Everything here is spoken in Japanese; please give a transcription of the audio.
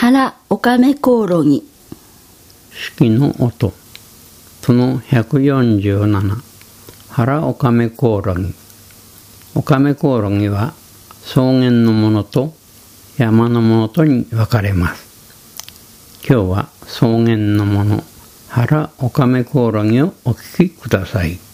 原おかめコオロギ。 式の音。その147。原おかめコオロギ。おかめコオロギは草原のものと山のものとに分かれます。今日は草原のもの、原おかめコオロギをお聞きください。